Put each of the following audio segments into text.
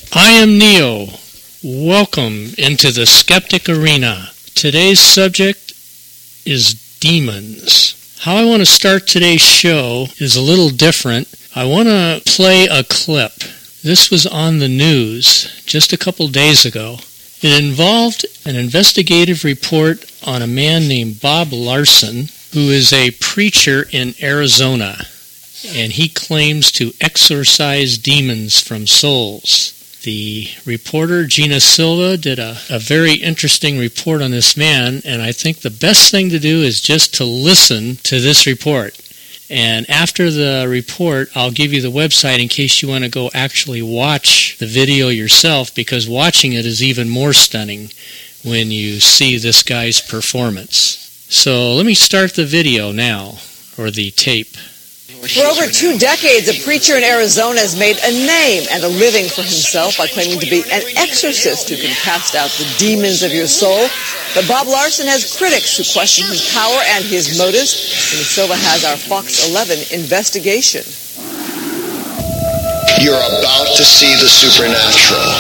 I am Neo. Welcome into the Skeptic Arena. Today's subject is demons. How I want to start today's show is a little different. I want to play a clip. This was on the news just a couple days ago. It involved an investigative report on a man named Bob Larson, who is a preacher in Arizona, and he claims to exorcise demons from souls. The reporter, Gina Silva, did a very interesting report on this man, and I think the best thing to do is just to listen to this report. And after the report, I'll give you the website in case you want to go actually watch the video yourself, because watching it is even more stunning when you see this guy's performance. So let me start the video now, or the tape. For over 2 decades, a preacher in Arizona has made a name and a living for himself by claiming to be an exorcist who can cast out the demons of your soul. But Bob Larson has critics who question his power and his motives. And Silva has our Fox 11 investigation. You're about to see the supernatural.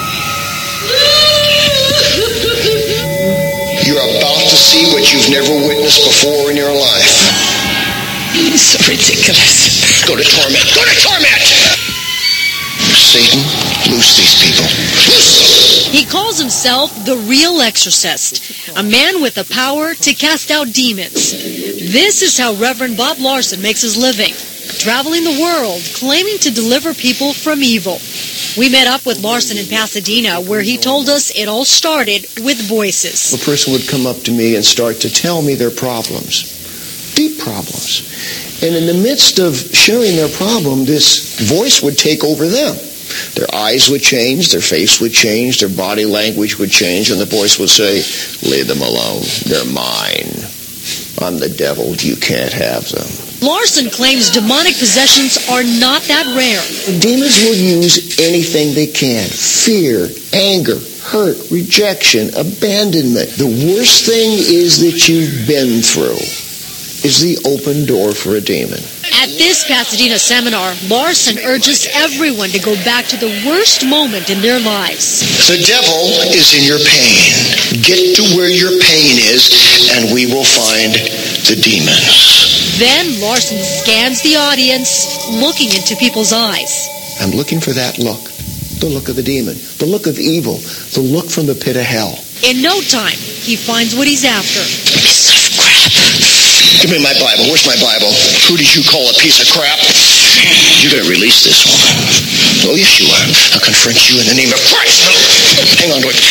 You're about to see what you've never witnessed before in your life. So ridiculous. Go to torment. Go to torment! Satan, loose these people. Loose them! He calls himself the real exorcist, a man with the power to cast out demons. This is how Reverend Bob Larson makes his living, traveling the world, claiming to deliver people from evil. We met up with Larson in Pasadena, where he told us it all started with voices. A person would come up to me and start to tell me their problems. Deep problems. And in the midst of sharing their problem, this voice would take over them. Their eyes would change, their face would change, their body language would change, and the voice would say, leave them alone, they're mine. I'm the devil, you can't have them. Larson claims demonic possessions are not that rare. Demons will use anything they can. Fear, anger, hurt, rejection, abandonment. The worst thing is that you've been through is the open door for a demon. At this Pasadena seminar, Larson urges everyone to go back to the worst moment in their lives. The devil is in your pain. Get to where your pain is, and we will find the demons. Then Larson scans the audience, looking into people's eyes. I'm looking for that look. The look of the demon. The look of evil. The look from the pit of hell. In no time, he finds what he's after. Piece of crap. Give me my Bible. Where's my Bible? Who did you call a piece of crap? You're going to release this woman. Oh, yes, you are. I'll confront you in the name of Christ. Hang on to it.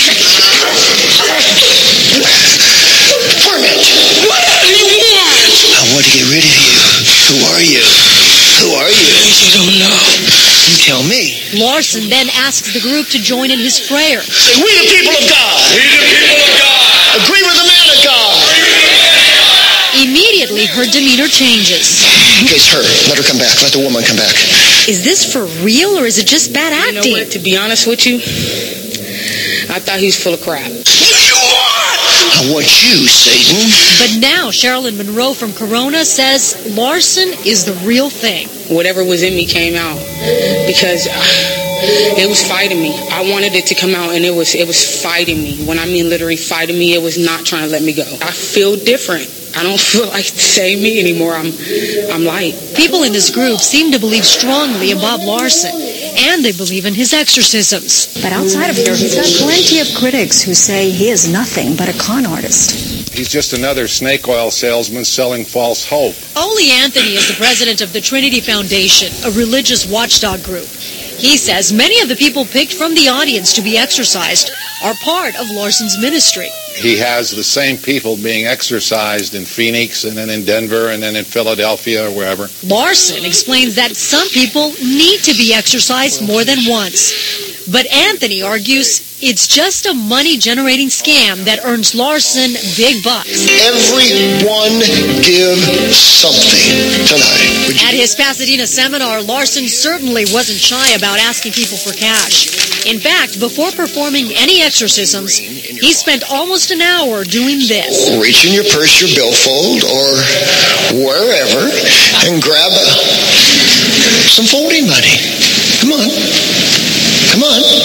Torment. What do you want? I want to get rid of you. Who are you? Who are you? You don't know. You tell me. Larson then asks the group to join in his prayer. Say, we the people of God. We the people of God. Agree with the man of God. Immediately, her demeanor changes. It's her. Let her come back. Let the woman come back. Is this for real, or is it just bad acting? You know what, to be honest with you, I thought he was full of crap. I want you, Satan. But now, Sherilyn Monroe from Corona says Larson is the real thing. Whatever was in me came out because it was fighting me. I wanted it to come out, and it was fighting me. When I mean literally fighting me, it was not trying to let me go. I feel different. I don't feel like the same me anymore. I'm light. People in this group seem to believe strongly in Bob Larson, and they believe in his exorcisms. But outside of here, he's got plenty of critics who say he is nothing but a con artist. He's just another snake oil salesman selling false hope. Ole Anthony is the president of the Trinity Foundation, a religious watchdog group. He says many of the people picked from the audience to be exorcised are part of Larson's ministry. He has the same people being exorcised in Phoenix and then in Denver and then in Philadelphia or wherever. Larson explains that some people need to be exorcised more than once. But Anthony argues it's just a money-generating scam that earns Larson big bucks. Everyone give something tonight. At his Pasadena seminar, Larson certainly wasn't shy about asking people for cash. In fact, before performing any exorcisms, he spent almost an hour doing this. Reach in your purse, your billfold, or wherever, and grab some folding money. Come on. Come on. He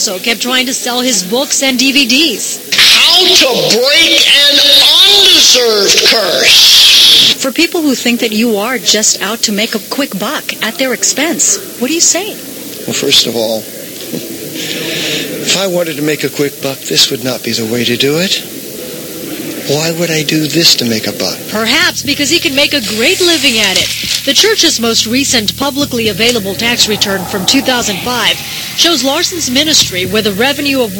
also kept trying to sell his books and DVDs. How to break an undeserved curse. For people who think that you are just out to make a quick buck at their expense, what do you say? Well, first of all, if I wanted to make a quick buck, this would not be the way to do it. Why would I do this to make a buck? Perhaps because he can make a great living at it. The church's most recent publicly available tax return from 2005 shows Larson's ministry with a revenue of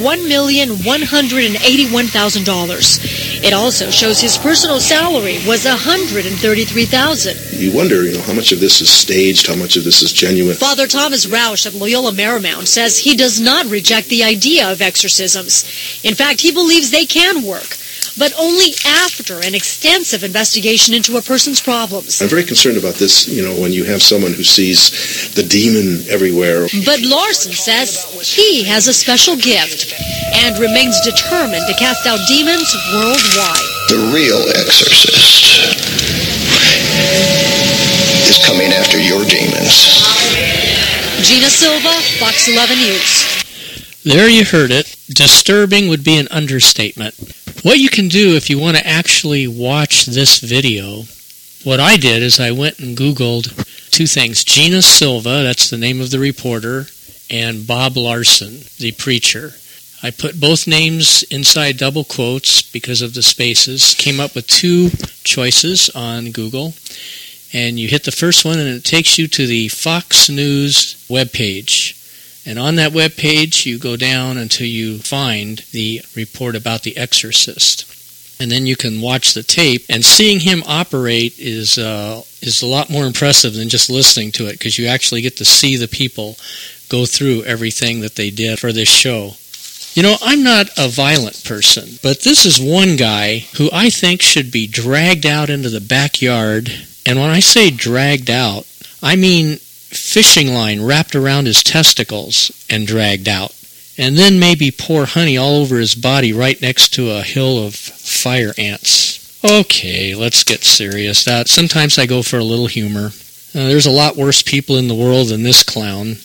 $1,181,000. It also shows his personal salary was $133,000. You wonder, how much of this is staged, how much of this is genuine. Father Thomas Rausch of Loyola Marymount says he does not reject the idea of exorcisms. In fact, he believes they can work, but only after an extensive investigation into a person's problems. I'm very concerned about this, when you have someone who sees the demon everywhere. But Larson says he has a special gift and remains determined to cast out demons worldwide. The real exorcist is coming after your demons. Gina Silva, Fox 11 News. There you heard it. Disturbing would be an understatement. What you can do if you want to actually watch this video, what I did is I went and Googled two things. Gina Silva, that's the name of the reporter, and Bob Larson, the preacher. I put both names inside double quotes because of the spaces. Came up with two choices on Google. And you hit the first one and it takes you to the Fox News webpage. And on that web page, you go down until you find the report about The Exorcist. And then you can watch the tape. And seeing him operate is a lot more impressive than just listening to it, because you actually get to see the people go through everything that they did for this show. I'm not a violent person, but this is one guy who I think should be dragged out into the backyard. And when I say dragged out, I mean fishing line wrapped around his testicles and dragged out. And then maybe pour honey all over his body right next to a hill of fire ants. Okay, let's get serious. Sometimes I go for a little humor. There's a lot worse people in the world than this clown.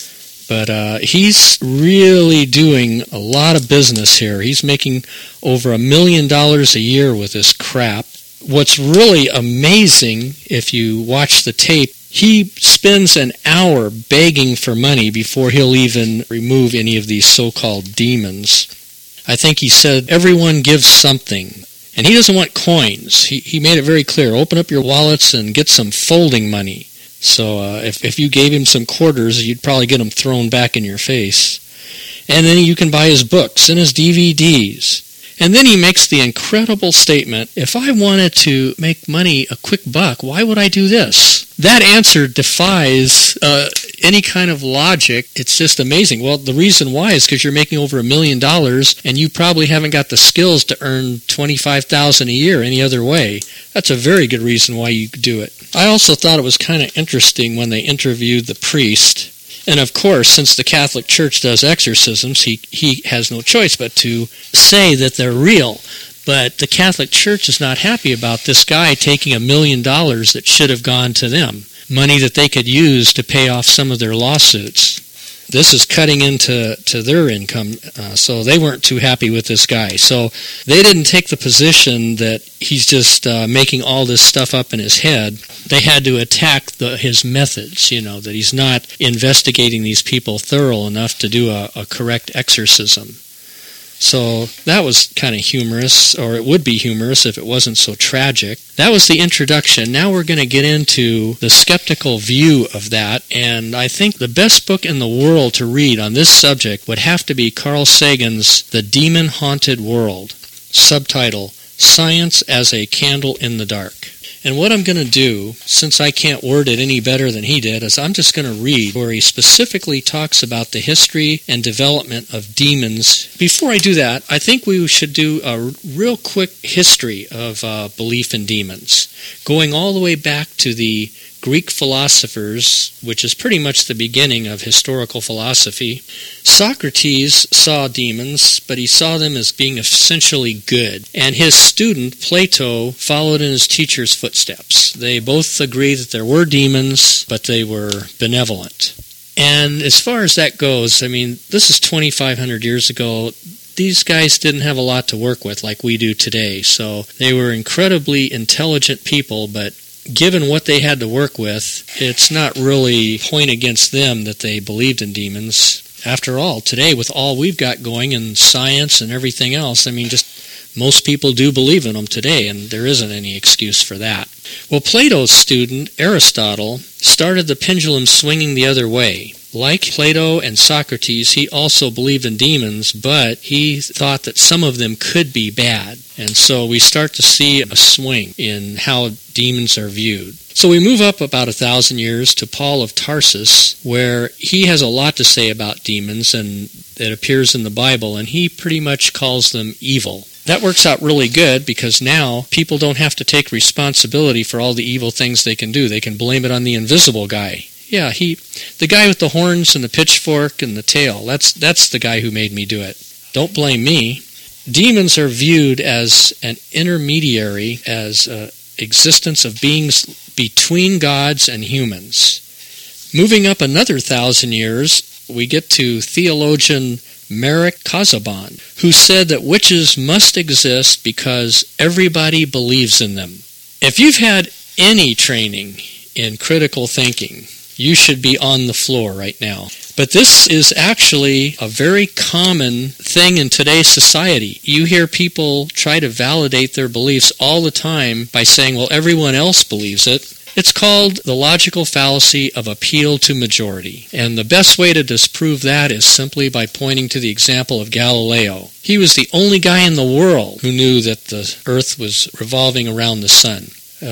But he's really doing a lot of business here. He's making over $1 million a year with this crap. What's really amazing, if you watch the tape, he spends an hour begging for money before he'll even remove any of these so-called demons. I think he said, everyone gives something. And he doesn't want coins. He made it very clear. Open up your wallets and get some folding money. So if you gave him some quarters, you'd probably get them thrown back in your face. And then you can buy his books and his DVDs. And then he makes the incredible statement, if I wanted to make money a quick buck, why would I do this? That answer defies any kind of logic. It's just amazing. Well, the reason why is because you're making over $1 million and you probably haven't got the skills to earn $25,000 a year any other way. That's a very good reason why you do it. I also thought it was kind of interesting when they interviewed the priest. And of course, since the Catholic Church does exorcisms, he has no choice but to say that they're real. But the Catholic Church is not happy about this guy taking $1 million that should have gone to them, money that they could use to pay off some of their lawsuits. This is cutting into their income, so they weren't too happy with this guy. So they didn't take the position that he's just making all this stuff up in his head. They had to attack his methods, that he's not investigating these people thorough enough to do a correct exorcism. So that was kind of humorous, or it would be humorous if it wasn't so tragic. That was the introduction. Now we're going to get into the skeptical view of that, and I think the best book in the world to read on this subject would have to be Carl Sagan's The Demon-Haunted World, subtitle, Science as a Candle in the Dark. And what I'm going to do, since I can't word it any better than he did, is I'm just going to read where he specifically talks about the history and development of demons. Before I do that, I think we should do a real quick history of belief in demons, going all the way back to the Greek philosophers, which is pretty much the beginning of historical philosophy. Socrates saw demons, but he saw them as being essentially good. And his student, Plato, followed in his teacher's footsteps. They both agreed that there were demons, but they were benevolent. And as far as that goes, I mean, this is 2,500 years ago. These guys didn't have a lot to work with like we do today. So they were incredibly intelligent people, but given what they had to work with, it's not really a point against them that they believed in demons. After all, today, with all we've got going in science and everything else, I mean, just most people do believe in them today, and there isn't any excuse for that. Well, Plato's student, Aristotle, started the pendulum swinging the other way. Like Plato and Socrates, he also believed in demons, but he thought that some of them could be bad. And so we start to see a swing in how demons are viewed. So we move up about 1,000 years to Paul of Tarsus, where he has a lot to say about demons, and it appears in the Bible, and he pretty much calls them evil. That works out really good because now people don't have to take responsibility for all the evil things they can do. They can blame it on the invisible guy. Yeah, the guy with the horns and the pitchfork and the tail, that's the guy who made me do it. Don't blame me. Demons are viewed as an intermediary, as an existence of beings between gods and humans. Moving up another 1,000 years, we get to theologian Marek Casaubon, who said that witches must exist because everybody believes in them. If you've had any training in critical thinking, you should be on the floor right now. But this is actually a very common thing in today's society. You hear people try to validate their beliefs all the time by saying, well, everyone else believes it. It's called the logical fallacy of appeal to majority. And the best way to disprove that is simply by pointing to the example of Galileo. He was the only guy in the world who knew that the earth was revolving around the sun.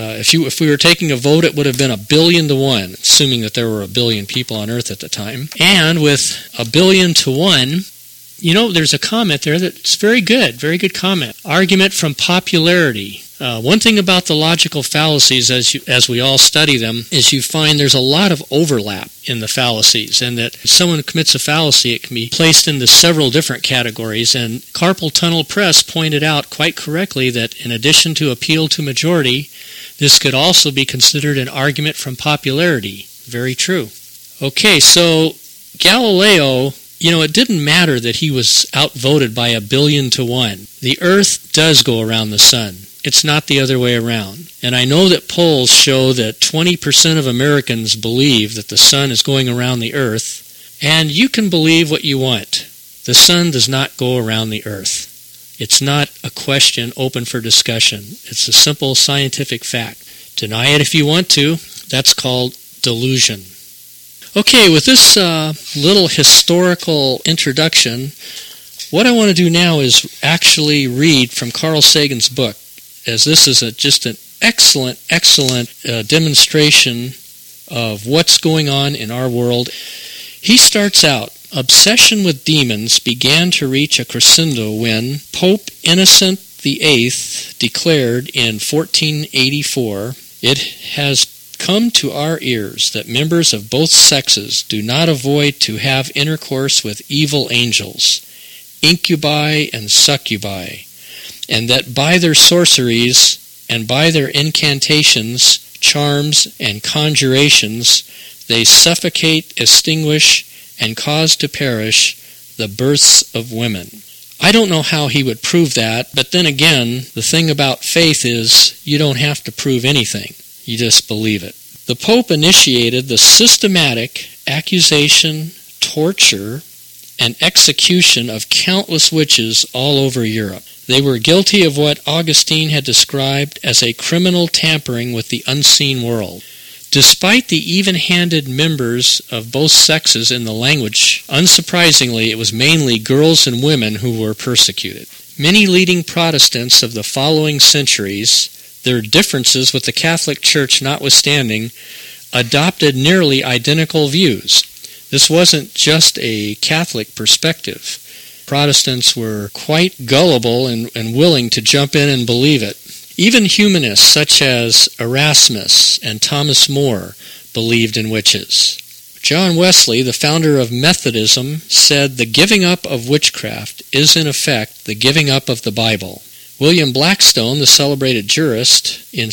If we were taking a vote, it would have been 1 billion to 1, assuming that there were 1 billion people on Earth at the time. And with 1 billion to 1, there's a comment there that's very good comment. Argument from popularity. One thing about the logical fallacies, as we all study them, is you find there's a lot of overlap in the fallacies, and that if someone commits a fallacy, it can be placed into several different categories. And Carpal Tunnel Press pointed out quite correctly that in addition to appeal to majority, this could also be considered an argument from popularity. Very true. Okay, so Galileo, it didn't matter that he was outvoted by 1 billion to 1. The Earth does go around the sun. It's not the other way around. And I know that polls show that 20% of Americans believe that the sun is going around the Earth, and you can believe what you want. The sun does not go around the Earth. It's not a question open for discussion. It's a simple scientific fact. Deny it if you want to. That's called delusion. Okay, with this little historical introduction, what I want to do now is actually read from Carl Sagan's book, as this is just an excellent demonstration of what's going on in our world. He starts out, obsession with demons began to reach a crescendo when Pope Innocent VIII declared in 1484, "It has come to our ears that members of both sexes do not avoid to have intercourse with evil angels, incubi and succubi, and that by their sorceries and by their incantations, charms, and conjurations they suffocate, extinguish, and cause to perish the births of women." I don't know how he would prove that, but then again, the thing about faith is you don't have to prove anything. You just believe it. The Pope initiated the systematic accusation, torture, and execution of countless witches all over Europe. They were guilty of what Augustine had described as a criminal tampering with the unseen world. Despite the even-handed members of both sexes in the language, unsurprisingly, it was mainly girls and women who were persecuted. Many leading Protestants of the following centuries, their differences with the Catholic Church notwithstanding, adopted nearly identical views. This wasn't just a Catholic perspective. Protestants were quite gullible and willing to jump in and believe it. Even humanists such as Erasmus and Thomas More believed in witches. John Wesley, the founder of Methodism, said the giving up of witchcraft is in effect the giving up of the Bible. William Blackstone, the celebrated jurist, in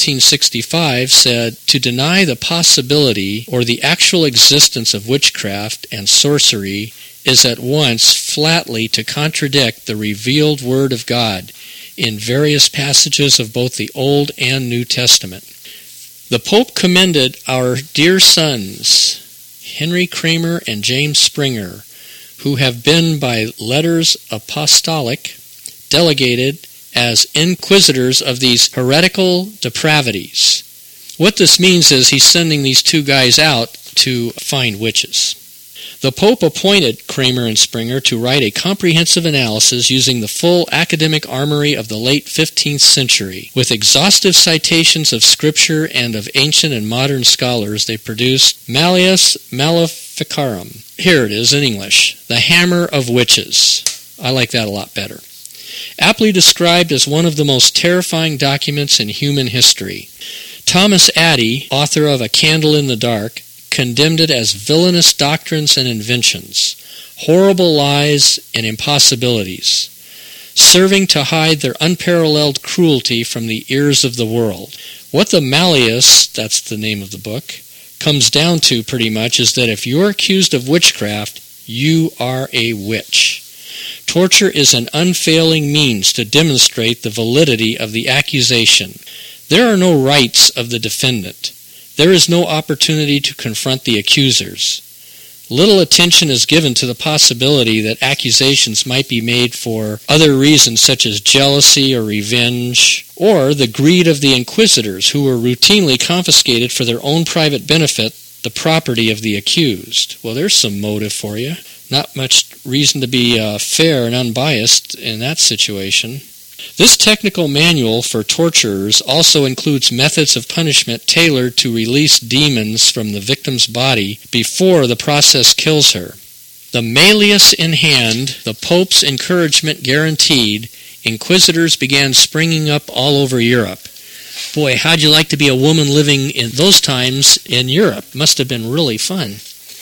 1765 said, "To deny the possibility or the actual existence of witchcraft and sorcery is at once flatly to contradict the revealed Word of God in various passages of both the Old and New Testament." The Pope commended our dear sons, Henry Kramer and James Springer, who have been by letters apostolic delegated as inquisitors of these heretical depravities. What this means is he's sending these two guys out to find witches. The Pope appointed Kramer and Springer to write a comprehensive analysis using the full academic armory of the late 15th century. With exhaustive citations of Scripture and of ancient and modern scholars, they produced Malleus Maleficarum. Here it is in English, The Hammer of Witches. I like that a lot better. Aptly described as one of the most terrifying documents in human history. Thomas Addy, author of A Candle in the Dark, condemned it as villainous doctrines and inventions, horrible lies and impossibilities, serving to hide their unparalleled cruelty from the ears of the world. What the Malleus, that's the name of the book, comes down to pretty much is that if you're accused of witchcraft, you are a witch. Torture is an unfailing means to demonstrate the validity of the accusation. There are no rights of the defendant. There is no opportunity to confront the accusers. Little attention is given to the possibility that accusations might be made for other reasons such as jealousy or revenge, or the greed of the inquisitors who were routinely confiscated for their own private benefit the property of the accused. Well, there's some motive for you. Not much reason to be fair and unbiased in that situation. This technical manual for torturers also includes methods of punishment tailored to release demons from the victim's body before the process kills her. The Malleus in hand, the Pope's encouragement guaranteed, inquisitors began springing up all over Europe. Boy, how'd you like to be a woman living in those times in Europe? Must have been really fun.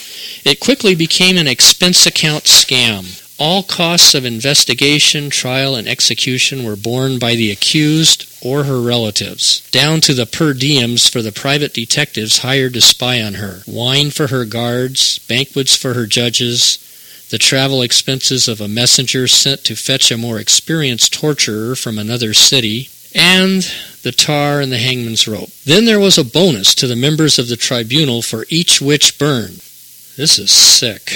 It quickly became an expense account scam. All costs of investigation, trial, and execution were borne by the accused or her relatives, down to the per diems for the private detectives hired to spy on her, wine for her guards, banquets for her judges, the travel expenses of a messenger sent to fetch a more experienced torturer from another city, and the tar and the hangman's rope. Then there was a bonus to the members of the tribunal for each witch burned. This is sick.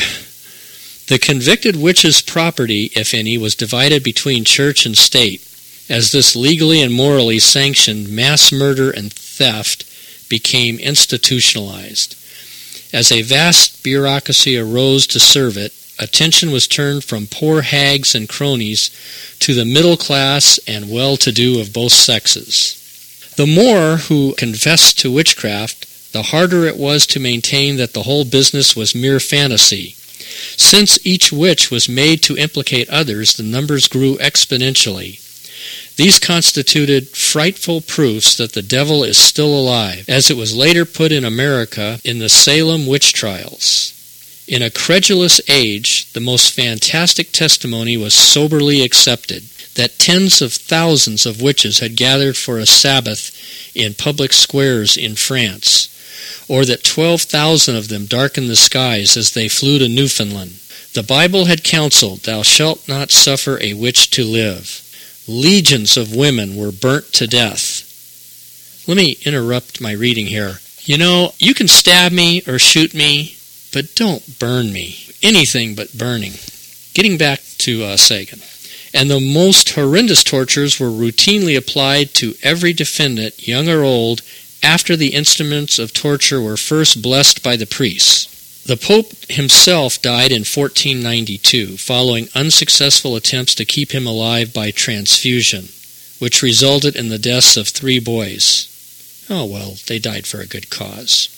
The convicted witch's property, if any, was divided between church and state, as this legally and morally sanctioned mass murder and theft became institutionalized. As a vast bureaucracy arose to serve it, attention was turned from poor hags and cronies to the middle class and well-to-do of both sexes. The more who confessed to witchcraft, the harder it was to maintain that the whole business was mere fantasy. Since each witch was made to implicate others, the numbers grew exponentially. These constituted frightful proofs that the devil is still alive, as it was later put in America in the Salem witch trials. In a credulous age, the most fantastic testimony was soberly accepted, that tens of thousands of witches had gathered for a Sabbath in public squares in France, or that 12,000 of them darkened the skies as they flew to Newfoundland. The Bible had counseled, "Thou shalt not suffer a witch to live." Legions of women were burnt to death. Let me interrupt my reading here. You can stab me or shoot me, but don't burn me. Anything but burning. Getting back to Sagan. And the most horrendous tortures were routinely applied to every defendant, young or old, after the instruments of torture were first blessed by the priests. The Pope himself died in 1492, following unsuccessful attempts to keep him alive by transfusion, which resulted in the deaths of 3 boys. Oh well, they died for a good cause.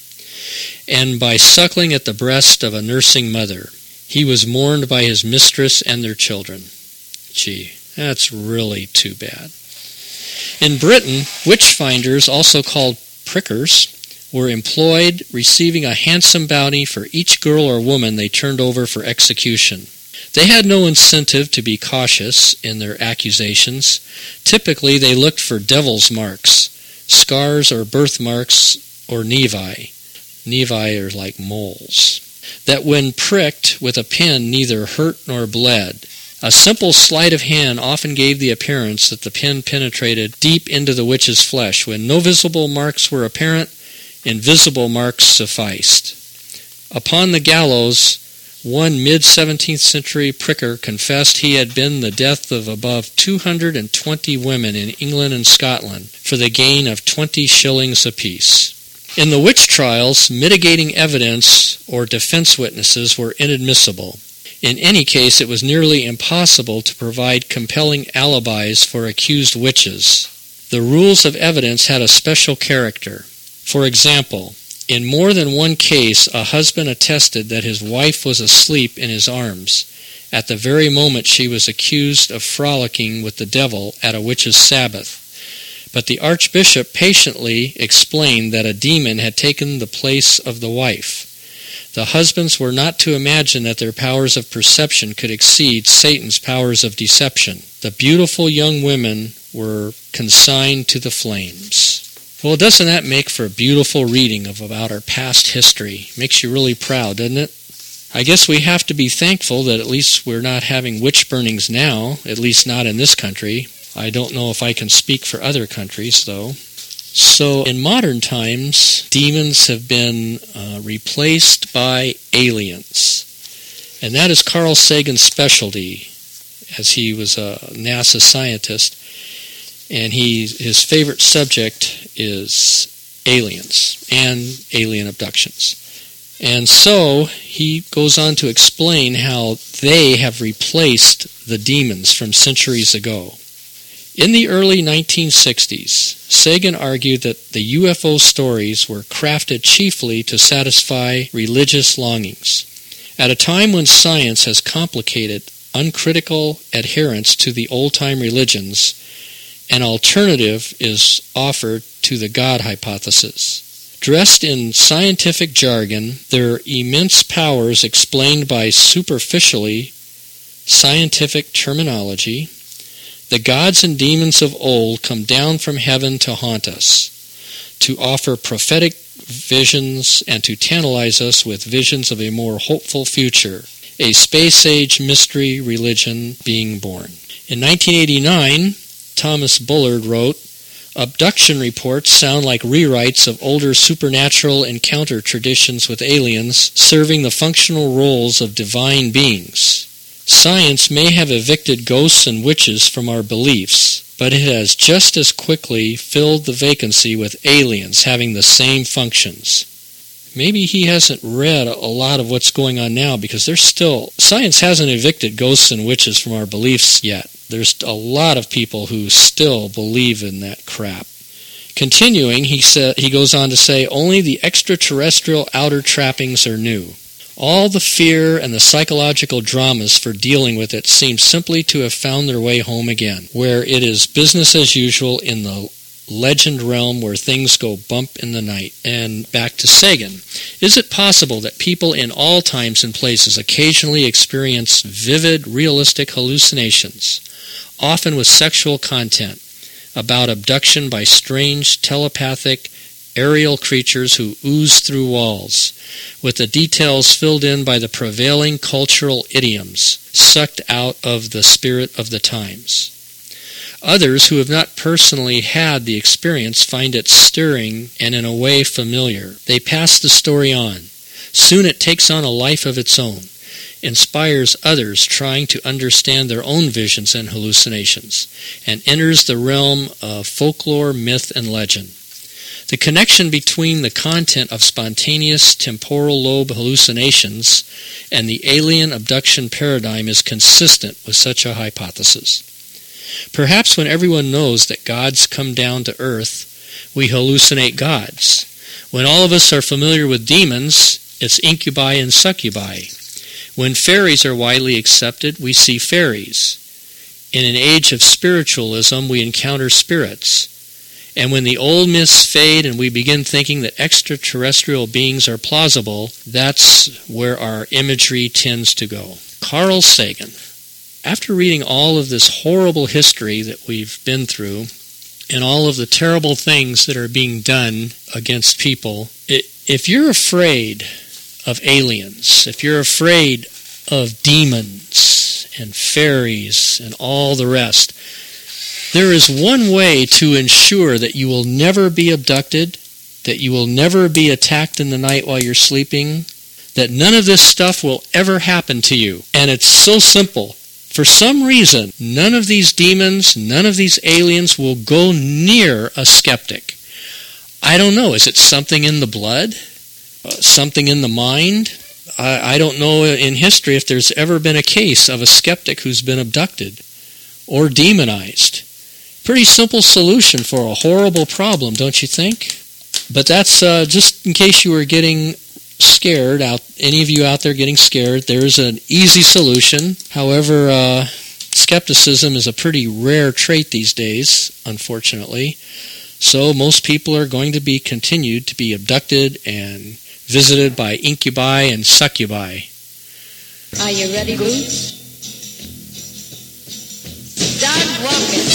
And by suckling at the breast of a nursing mother. He was mourned by his mistress and their children. Gee, that's really too bad. In Britain, witch-finders, also called prickers, were employed, receiving a handsome bounty for each girl or woman they turned over for execution. They had no incentive to be cautious in their accusations. Typically, they looked for devil's marks, scars or birthmarks or nevi. Nevi are like moles, that when pricked with a pin neither hurt nor bled. A simple sleight of hand often gave the appearance that the pin penetrated deep into the witch's flesh. When no visible marks were apparent, invisible marks sufficed. Upon the gallows, one mid-17th century pricker confessed he had been the death of above 220 women in England and Scotland for the gain of 20 shillings apiece. In the witch trials, mitigating evidence or defense witnesses were inadmissible. In any case, it was nearly impossible to provide compelling alibis for accused witches. The rules of evidence had a special character. For example, in more than one case, a husband attested that his wife was asleep in his arms at the very moment she was accused of frolicking with the devil at a witch's Sabbath. But the archbishop patiently explained that a demon had taken the place of the wife. The husbands were not to imagine that their powers of perception could exceed Satan's powers of deception. The beautiful young women were consigned to the flames. Well, doesn't that make for a beautiful reading about our past history? Makes you really proud, doesn't it? I guess we have to be thankful that at least we're not having witch burnings now, at least not in this country. I don't know if I can speak for other countries, though. So in modern times, demons have been replaced by aliens. And that is Carl Sagan's specialty, as he was a NASA scientist. And his favorite subject is aliens and alien abductions. And so he goes on to explain how they have replaced the demons from centuries ago. In the early 1960s, Sagan argued that the UFO stories were crafted chiefly to satisfy religious longings. At a time when science has complicated uncritical adherence to the old-time religions, an alternative is offered to the God hypothesis. Dressed in scientific jargon, their immense powers explained by superficially scientific terminology, the gods and demons of old come down from heaven to haunt us, to offer prophetic visions and to tantalize us with visions of a more hopeful future, a space-age mystery religion being born. In 1989, Thomas Bullard wrote, "Abduction reports sound like rewrites of older supernatural encounter traditions with aliens serving the functional roles of divine beings. Science may have evicted ghosts and witches from our beliefs, but it has just as quickly filled the vacancy with aliens having the same functions." Maybe he hasn't read a lot of what's going on now, because science hasn't evicted ghosts and witches from our beliefs yet. There's a lot of people who still believe in that crap. Continuing, he goes on to say, only the extraterrestrial outer trappings are new. All the fear and the psychological dramas for dealing with it seem simply to have found their way home again, where it is business as usual in the legend realm where things go bump in the night. And back to Sagan. Is it possible that people in all times and places occasionally experience vivid, realistic hallucinations, often with sexual content, about abduction by strange, telepathic, aerial creatures who ooze through walls, with the details filled in by the prevailing cultural idioms, sucked out of the spirit of the times? Others who have not personally had the experience find it stirring and in a way familiar. They pass the story on. Soon it takes on a life of its own, inspires others trying to understand their own visions and hallucinations, and enters the realm of folklore, myth, and legend. The connection between the content of spontaneous temporal lobe hallucinations and the alien abduction paradigm is consistent with such a hypothesis. Perhaps when everyone knows that gods come down to earth, we hallucinate gods. When all of us are familiar with demons, it's incubi and succubi. When fairies are widely accepted, we see fairies. In an age of spiritualism, we encounter spirits. And when the old myths fade and we begin thinking that extraterrestrial beings are plausible, that's where our imagery tends to go. Carl Sagan. After reading all of this horrible history that we've been through and all of the terrible things that are being done against people, if you're afraid of aliens, if you're afraid of demons and fairies and all the rest, there is one way to ensure that you will never be abducted, that you will never be attacked in the night while you're sleeping, that none of this stuff will ever happen to you. And it's so simple. For some reason, none of these demons, none of these aliens will go near a skeptic. I don't know. Is it something in the blood? Something in the mind? I don't know in history if there's ever been a case of a skeptic who's been abducted or demonized. Pretty simple solution for a horrible problem, don't you think? But that's just in case you were getting scared, any of you out there getting scared, there's an easy solution. However, skepticism is a pretty rare trait these days, unfortunately. So most people are going to be continued to be abducted and visited by incubi and succubi. Are you ready, Bruce? Start walking.